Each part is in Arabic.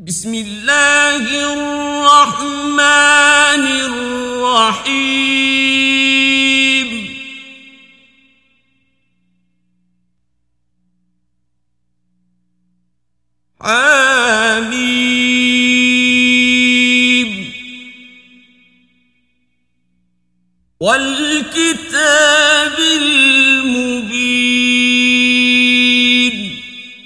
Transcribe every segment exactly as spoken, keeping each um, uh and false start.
بسم الله الرحمن الرحيم حميم والكتاب المبين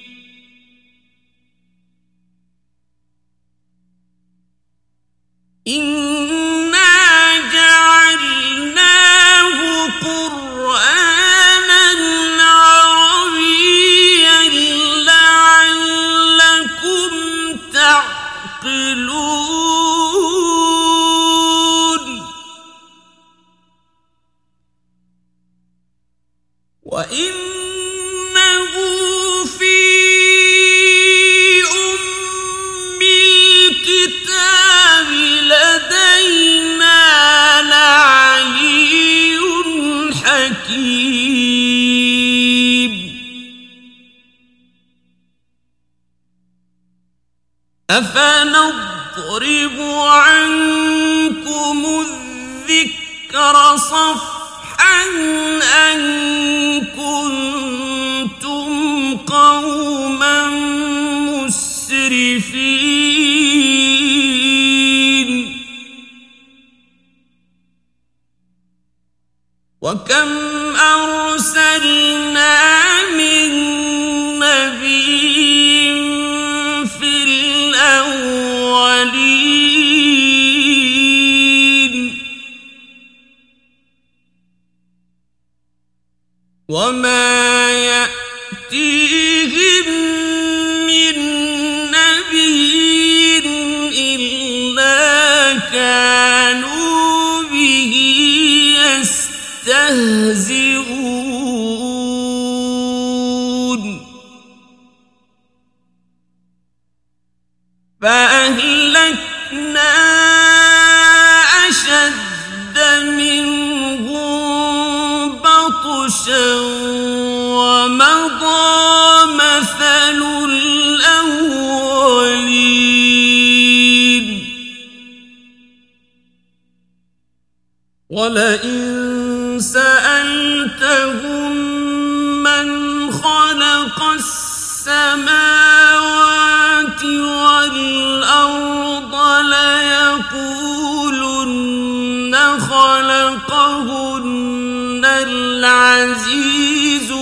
إنا جعلناه قرآنا عربيا لعلكم تعقلون وإنه في أم الكتاب لدينا لعلي حكيم أفنضرب عنكم الذكر صفحا أن كنتم قوما مسرفين وكم أرسلنا من نبي في الأولين وما يأتيهم من نبي إلا كانوا به يستهزئون فأهلكنا أشد منهم بطشا ومضى مثل الأولين ولئن سألتهم من خلق السماوات والأرض ليقولن خلقهن العزيز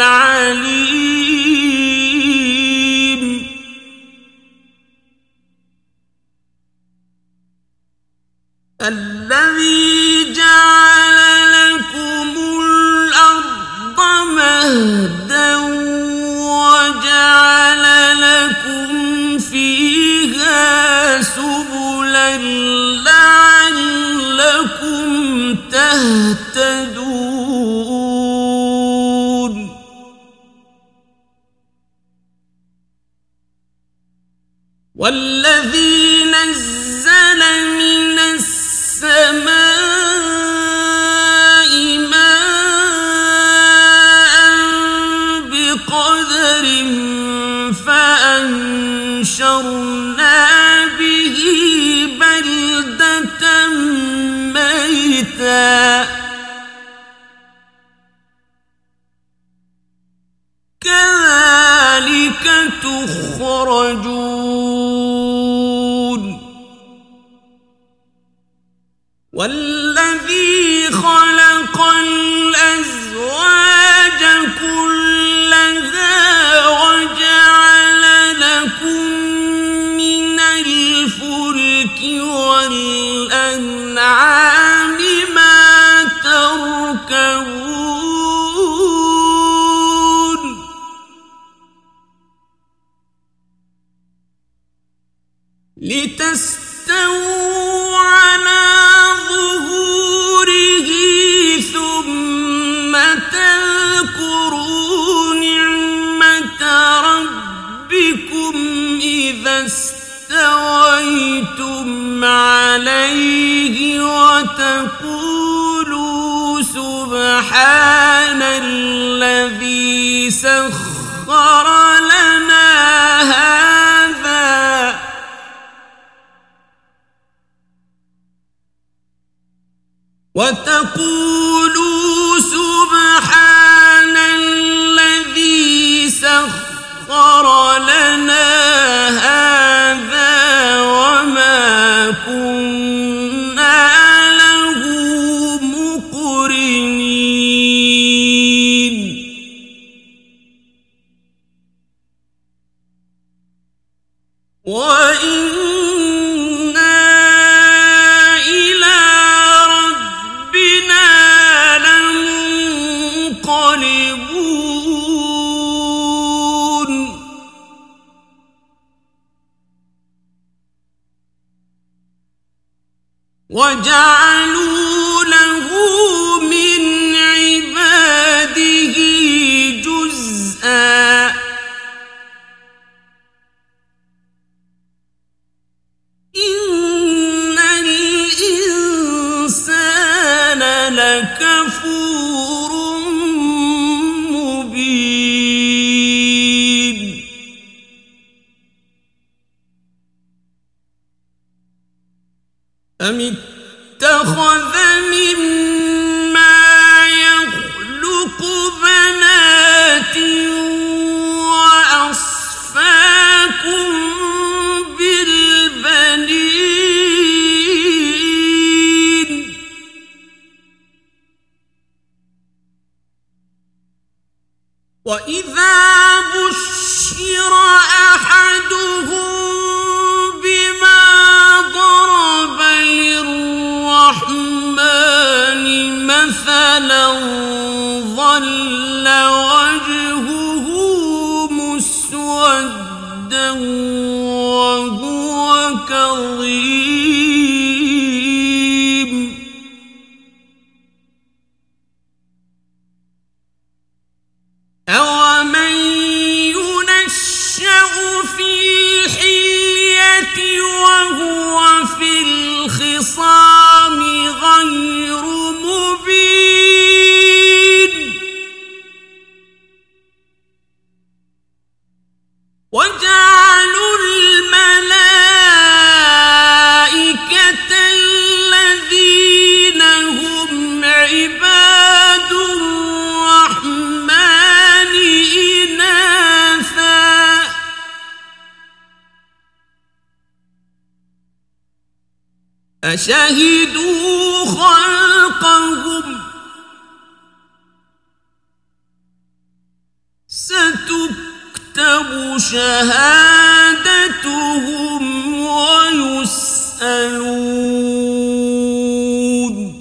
العليم الذي جعل لكم الأرض مهدا وجعل لكم فيها سبلا لعلكم تهتدون والذي نزل من السماء ماء بقدر فأنشرنا به بلدة ميتا كذلك تخرجون والذي خلق الأزواج كلها وجعل لكم من الفلك والأنعام ما تركبون لتستووا على ظهوره ثم تذكروا نعمة ربكم إذا استويتم عليه وتقولوا سبحان الذي سخر لنا هذا وتقولوا سبحان الذي سخر لنا هذا وما كنا له مقرنين وإنا إلى ربنا لمنقلبون وجعلوا له من عباده جزءا إن الإنسان لكفور مبين أم اتخذ مما يخلق بنات وأصفاكم بالبنين وإذا بشر أحدهم بما ضرب للرحمن مثلا ظل وجهه مسودا وهو كظيم أومن ينشأ في الحلية وهو في الخصام غير مبين وجعلوا الملائكة الذين هم عباد الرحمن إناثا أشهدوا خلقهم ستكتب شهادتهم ويسألون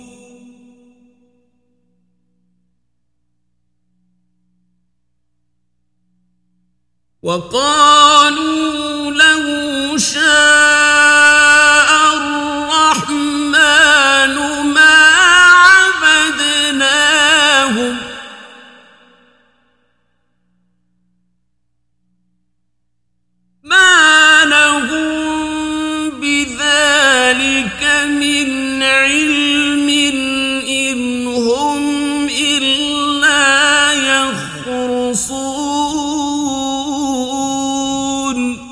وقالوا له شاء الرحمن ما عبدناهم ما لهم بذلك من علم إن هم إلا يخرصون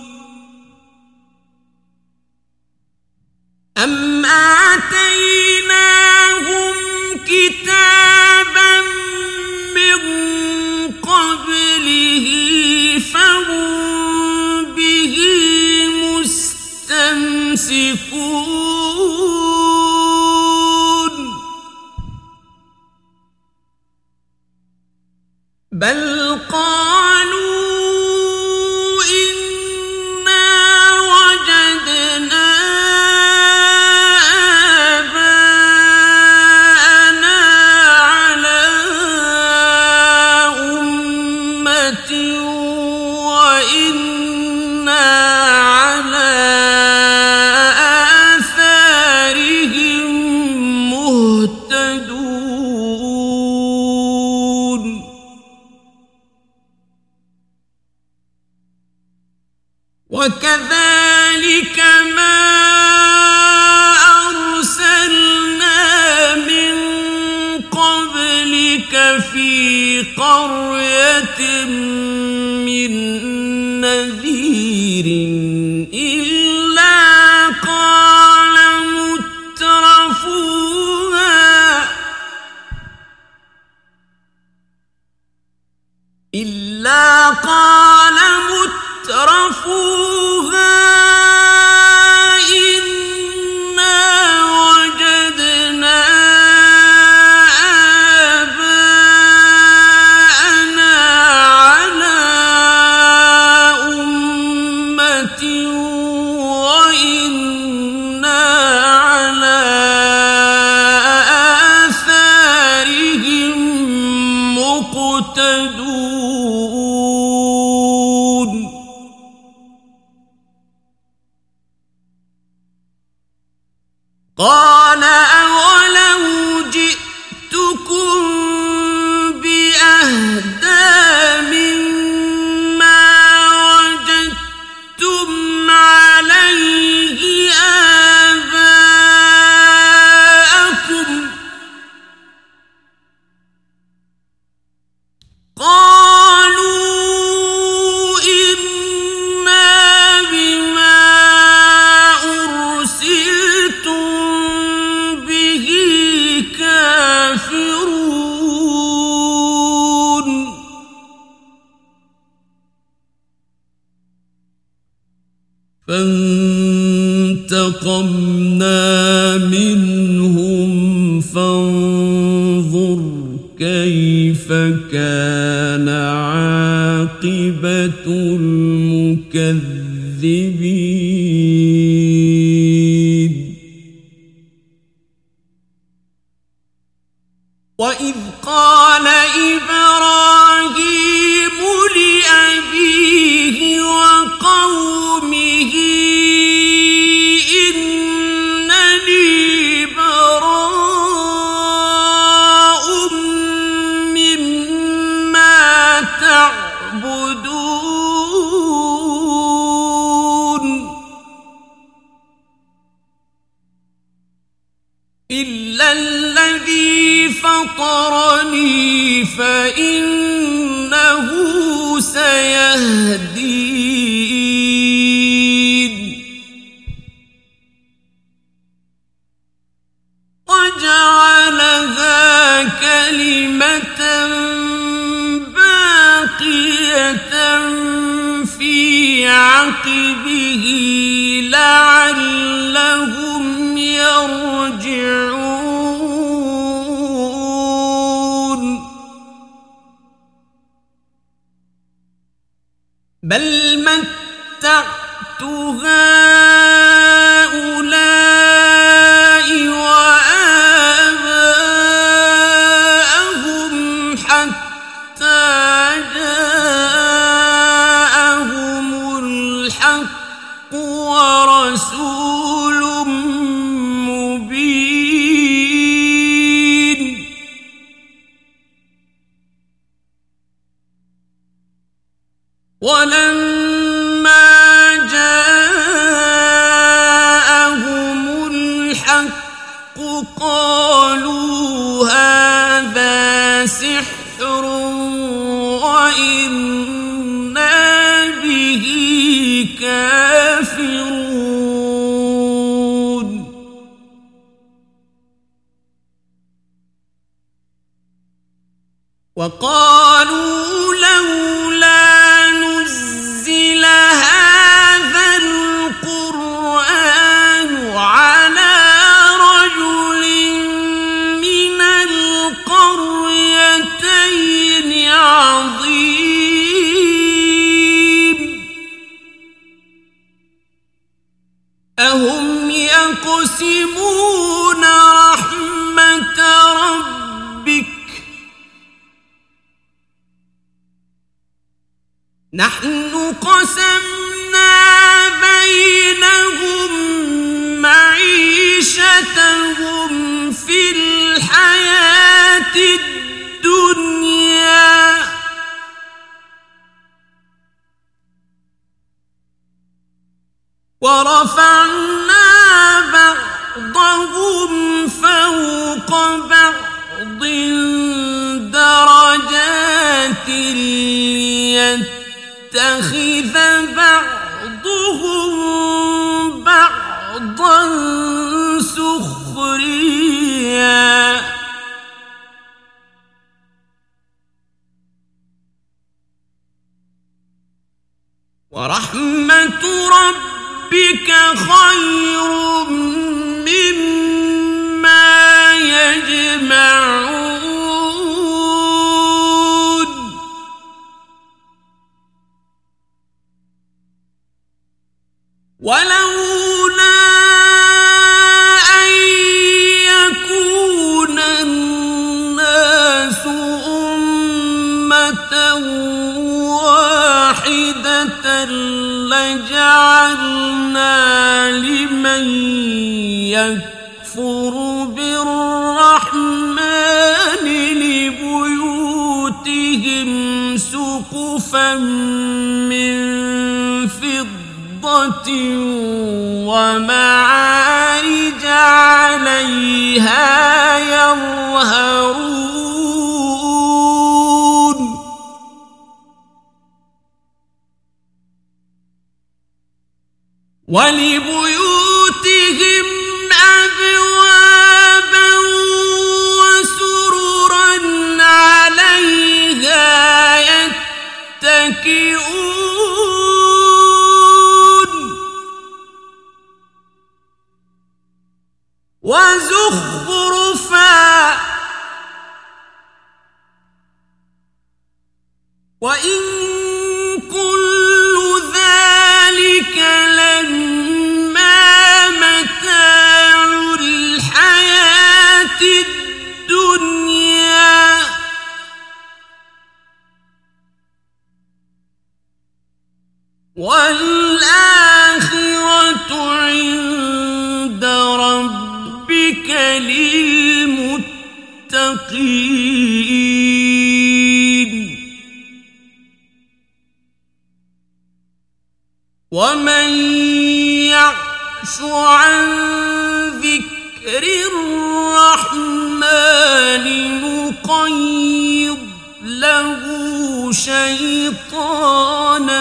أم آتيناهم كتابا من قبله فهم به مستمسكون بل قالوا إنا وجدنا آباءنا على أمة وإنا على آثارهم مهتدون وكذلك ما أرسلنا من قبلك في قرية من نذير إلا قال مترفوها قال أولو جئتكم بأهدى مما وجدتم عليه آباءكم قالوا إنا بما أرسلتم به كافرون فانتقمنا منهم فانظر كيف كان عاقبة المكذبين وإذ قال إبراهيم لأبيه وقومه إنني براء مما تعبدون إلا الذي فطرني فإنه سيهدين وجعلها كلمة باقية في عقبه لعلهم يرجعون بل متعت هؤلاء وآباءهم حتى جاءهم الحق ورسول مبين ولما جاءهم الحق قالوا هذا سحر وإنا به كافرون وقالوا لولا نزل هذا القرآن على رجل من القريتين عظيم أهم يقسمون رحمة ربك نحن قسمنا بينهم معيشتهم في الحياة الدنيا ورفعنا بعضهم فوق بعض درجات ليتخذ بعضهم بعضا سخريا ورحمة ربك خير مما يجمعون ولولا أن يكون الناس أمة واحدة لجعلنا لمن يكفر يكفر بالرحمن لبيوتهم سقفا من فضة ومعارج عليها يظهرون ولبيوتهم أبوابا وسررا عليها يتكئون وزخرفا وإن كل ذلك لما متاع الحياة الدنيا والآخرة عند ربك للمتقين ومن يعش عن ذكر الرحمن نقيض له شيطانا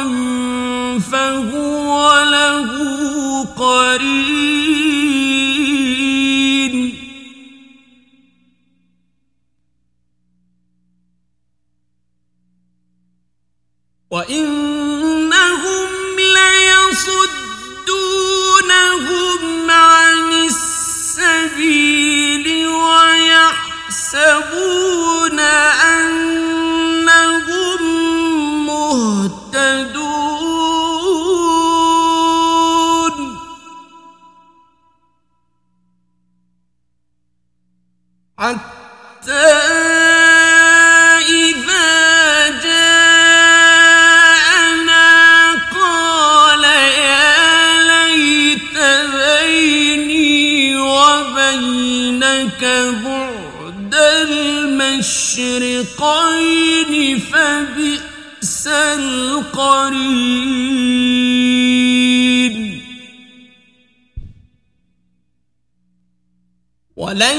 فهو له قرين وإنهم ليصدونهم عن السبيل ويحسبون أنهم مهتدون حتى بعد المشرقين فبئس القرين ولن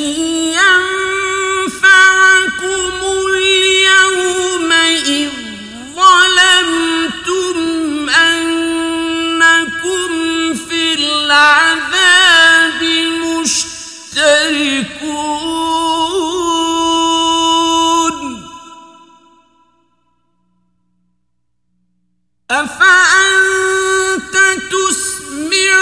ينفعكم اليوم إذ ظلمتم أنكم في العذاب مشتركون أفأنت تسمع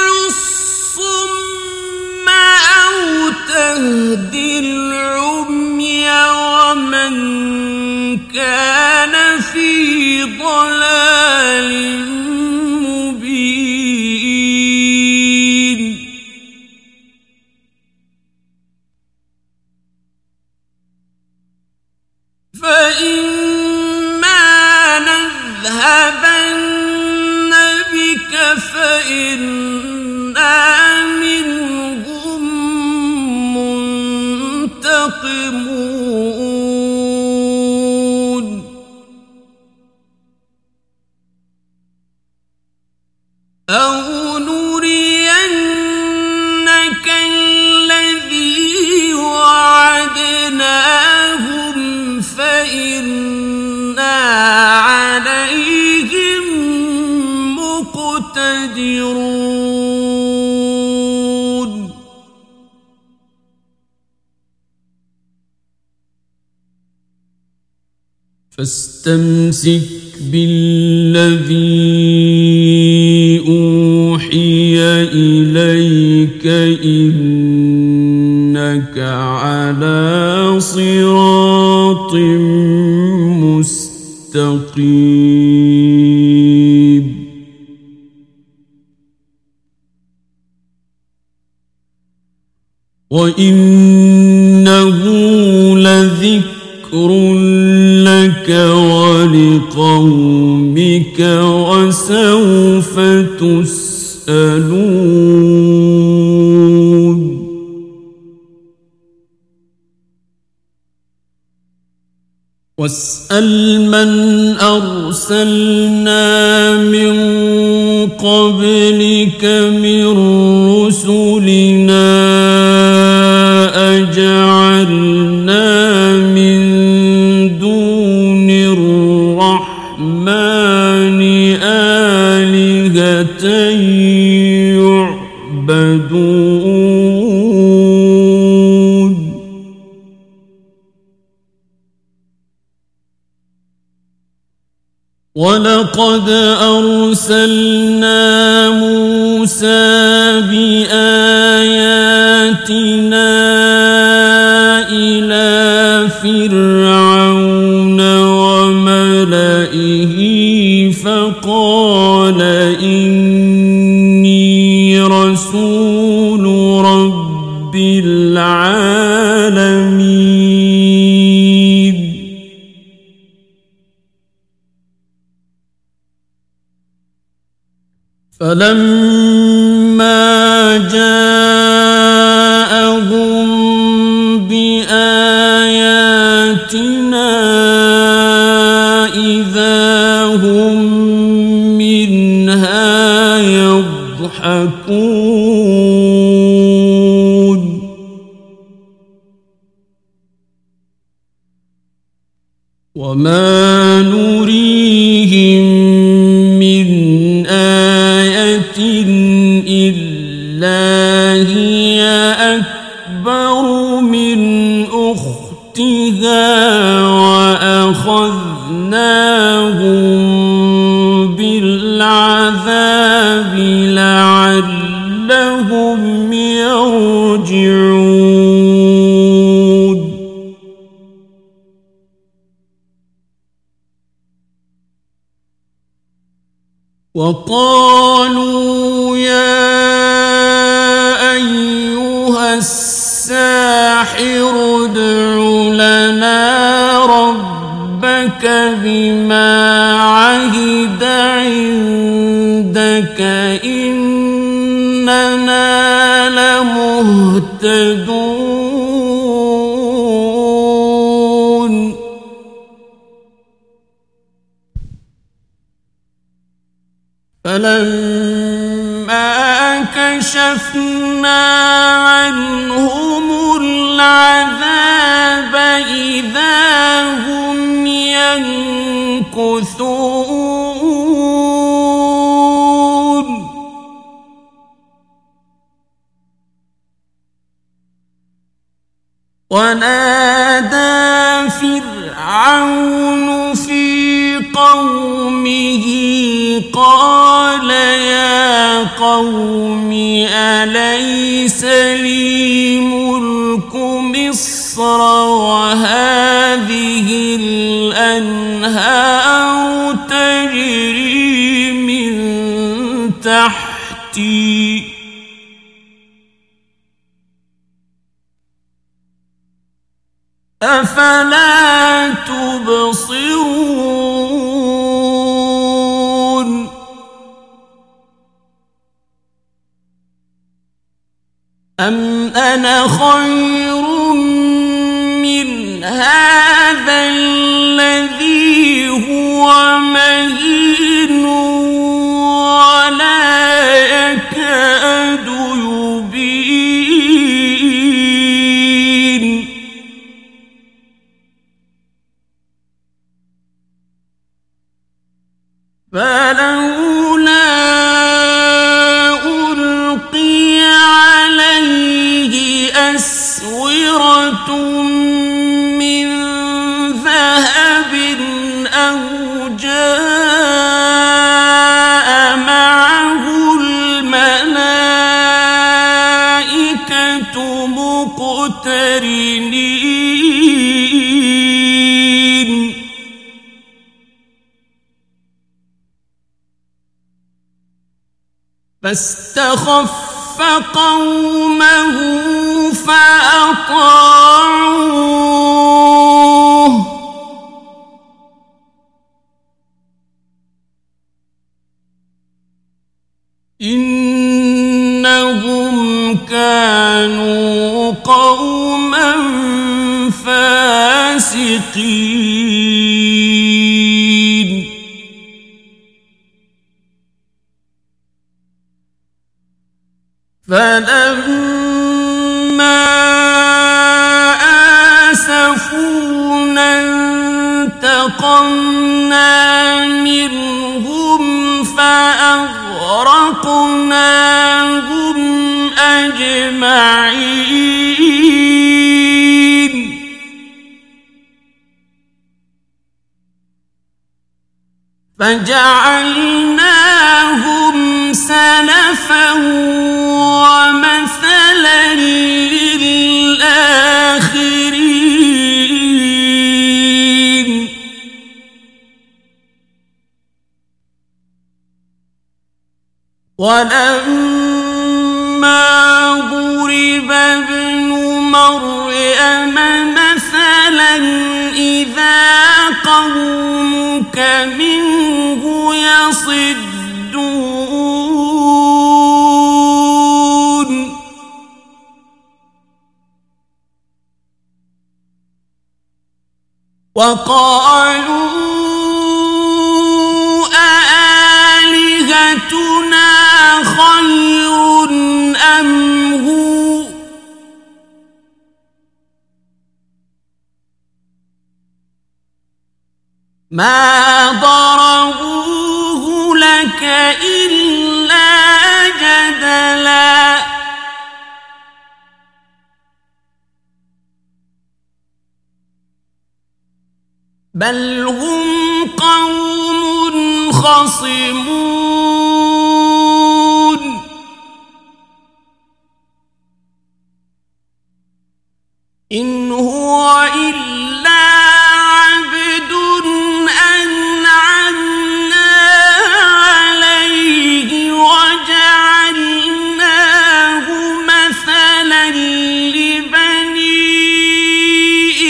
الصم أو تهدي العمي ومن كان في ضلال مبين فإما نذهبن بك فإنا منهم منتقمون أو نرينك الذي وعدناهم فإنا عليهم مقتدرون فاستمسك بالذي أوحي إليك إنك على صراط مستقيم وإنه لذكر لك ولقومك وسوف تسألون واسأل من أرسلنا من قبلك من رسلنا أجعلنا من دون الرحمن آلهة يعبدون ولقد أرسلنا موسى بآياتنا إلى فرعون وملئه فقال إني رسول رب العالمين فلما جاءهم بآياتنا إذا هم منها يضحكون وما نريهم من آية إلا هي أكبر من أختها وأخذناهم بالعذاب لعلهم يرجعون وقالوا يا أيها الساحر ادع لنا ربك بما عهد عندك إننا لمهتدون فلما كشفنا عنهم العذاب إذا هم ينكثون ونادى فرعون في قومه قال يا قوم أليس لي ملك مصر وهذه الأنهار تجري من تحتي أفلا تبصرون أم أنا خير من هذا الذي هو مهين ولا يكاد يبين فلولا ألقي عليه أسورة من ذهب أو جاء معه الملائكة مقترنين فاستخف قومه فأطاعوه إنهم كانوا قوما فاسقين فاسقين فلما آسفونا انتقمنا منهم فأغرقناهم أجمعين فجعلناهم سلفا ومثلا للآخرين ولما ضرب ابن مريم مثلا إذا قومك منه يصدون وقالوا أآلهتنا خير أم هو ما ضربوه لك إلا جدلا بل هم قوم خصمون إن هو إلا عبد أنعمنا عليه وجعلناه مثلا لبني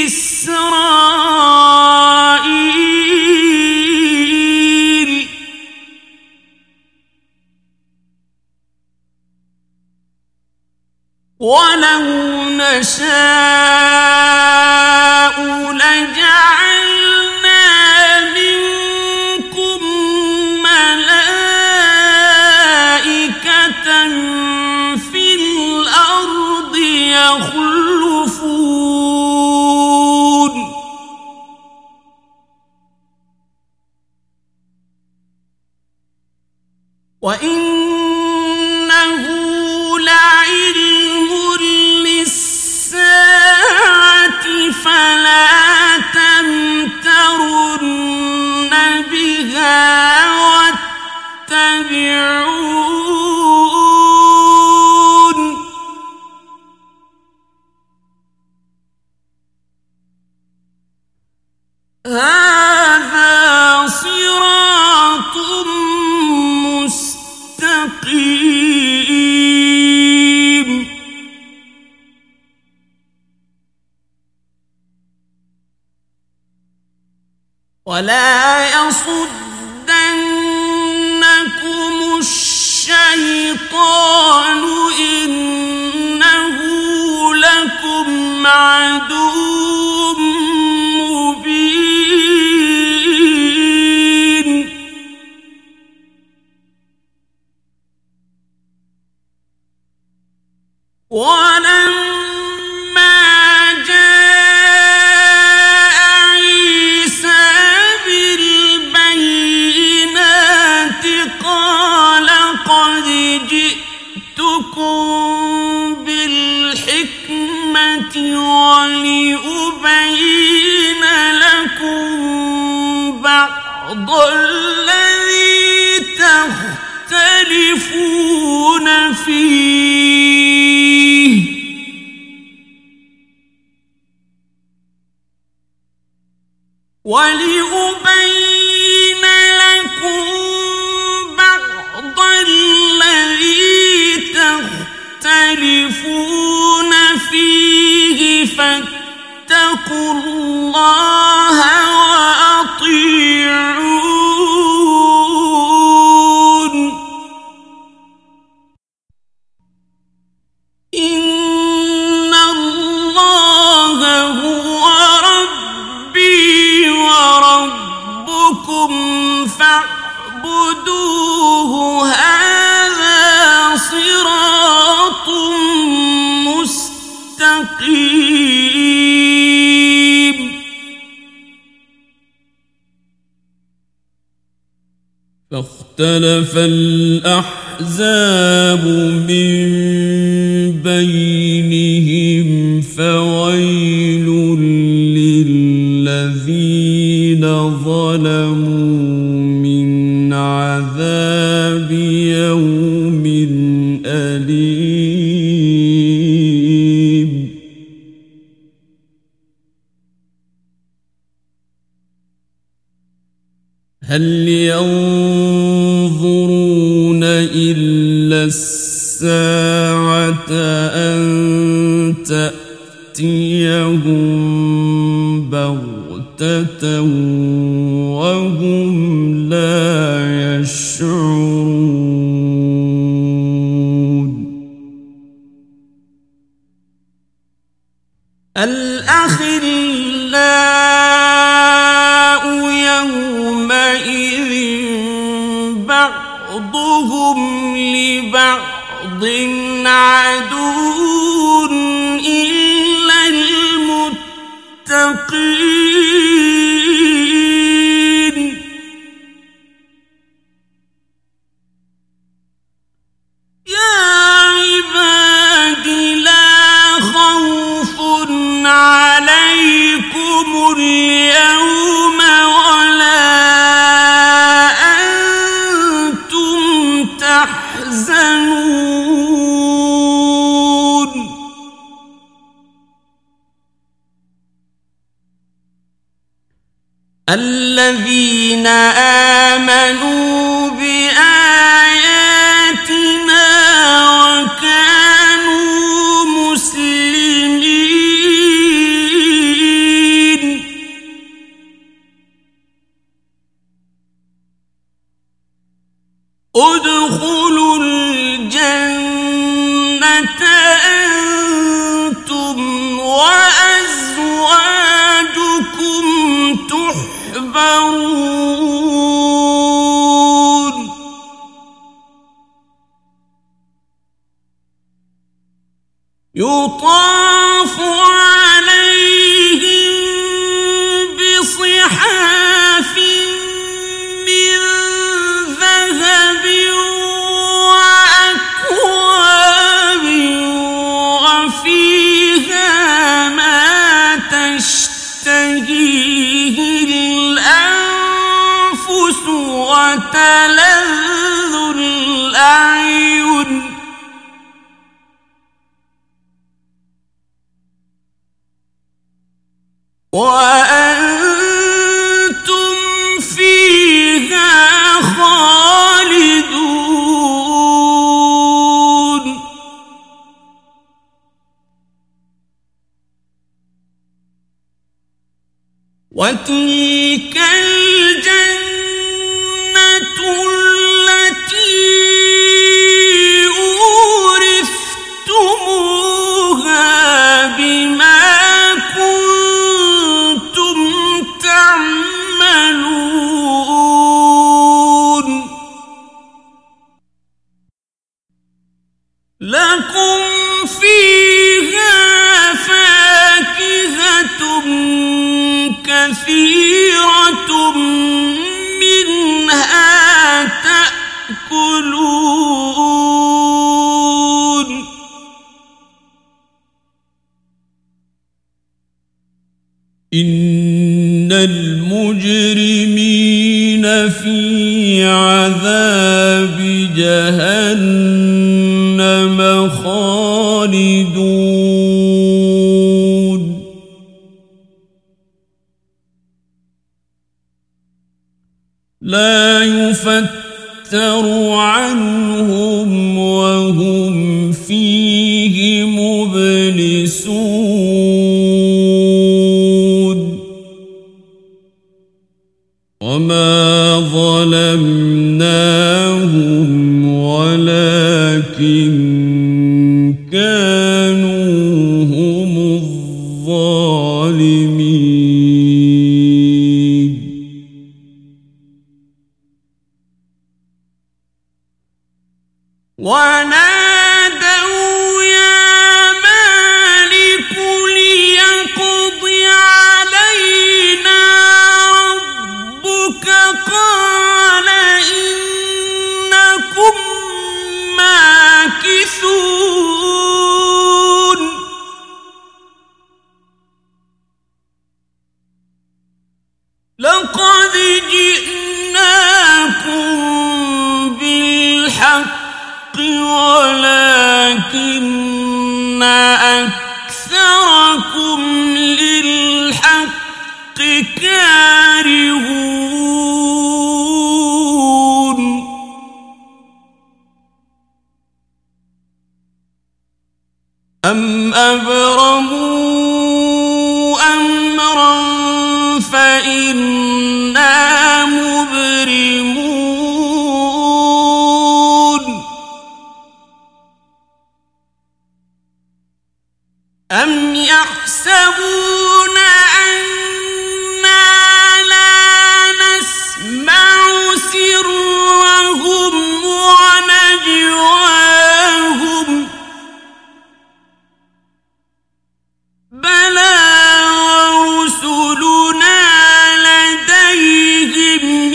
إسرائيل ولو نشاء لجعلنا منكم ملائكة في الأرض يخلفون وإنه لعلم للساعة فلا تمترن بها واتبعون هذا صراط مستقيم ولا يصدنكم الشيطان إنه لكم عدو مبين ولما جاء عيسى بالبينات قال قد جئتكم بالحكمة ولأبين لكم بعض الذي تختلفون فيه ولأبين لكم بعض الذي تختلفون فيه فاتقوا الله وأطيعون إن الله هو رب فاعبدوه هذا صراط مستقيم فاختلف الأحزاب من بينهم فويل للذين ظلموا من عذاب يوم أليم هل ينظرون إلا الساعة أن تأتيهم بغتة وهم لا يشعرون الأخلاء يومئذ بعضهم لبعض عدو إلا المتقين يا عباد لا خوف عليكم اليوم ولا أنتم تحزنون الذين آمنوا بآياتنا وكانوا مسلمين ادخلوا الجنة أنتم وأزواجكم تحبرون يطاف عليهم بصحاف من ذهب وأكواب وفيها ما تشتهيه الأنفس وتلذ الأعين وأنتم فيها خالدون وتلك الجنة التي أورثتموها بما كنتم تعملون لكم فيها فاكهة كثيرة منها تأكلون إن المجرمين في عذاب جهنم خالدون لا يفتر عنهم وهم فيه مبلسون وما ظلمناهم ولكن كانوا هم الظالمين ولكن أكثركم للحق كارهون أم أبرموا أمرا فإنا مبرمون أم يحسبون أنا لا نسمع سرهم ونجواهم بلى ورسلنا لديهم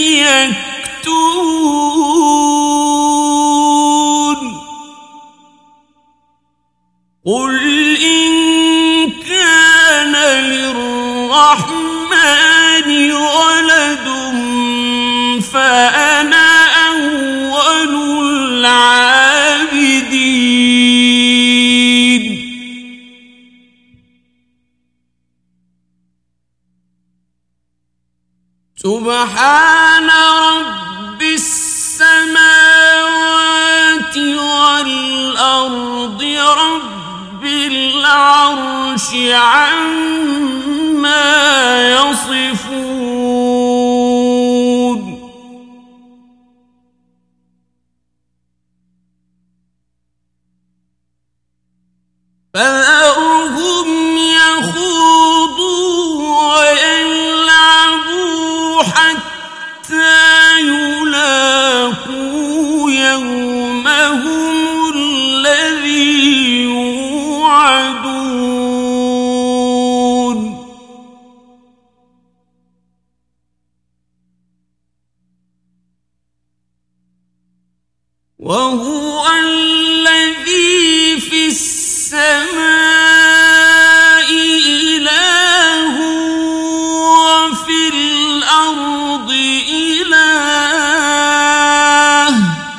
يكتبون قل إن كان للرحمن ولد فأنا أول العابدين سبحان رب السماوات والأرض رب العرش عما يصفون فذرهم يخوضوا ويلعبوا حتى يلاقوا يومهم الذي يوعدون وهو الذي في السماء إله وفي الأرض إله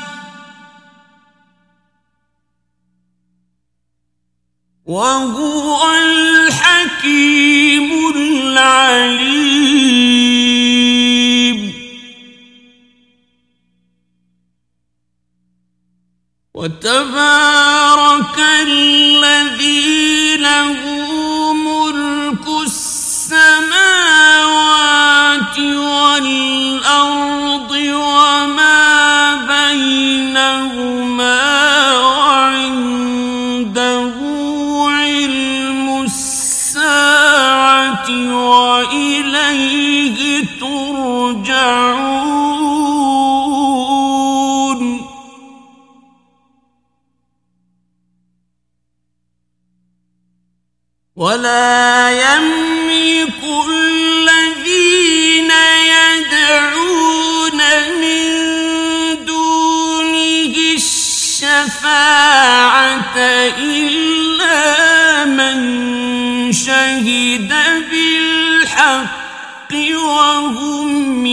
وهو الحكيم العليم وتبارك الذي له ملك السماوات والأرض وما بينهما وعنده علم الساعة وإليه ترجعون ولا يملك الذين يدعون من دونه الشفاعة إلا من شهد بالحق وهم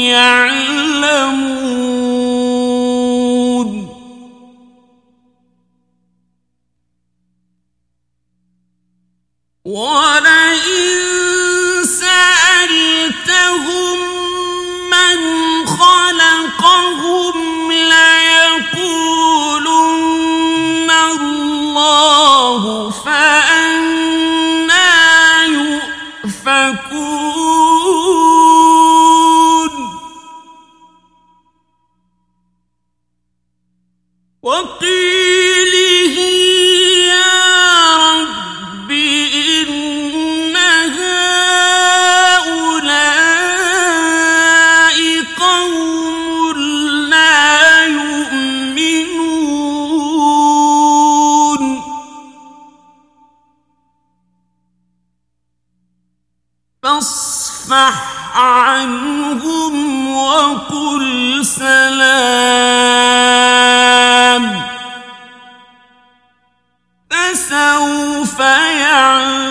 يعلمون ولئن سألتهم من خلقهم ليقولن الله فأنى يؤفكون وقيله يا رب إن هؤلاء قوم لا يؤمنون فاصفح عنهم وقل سلام فسوف يعلمون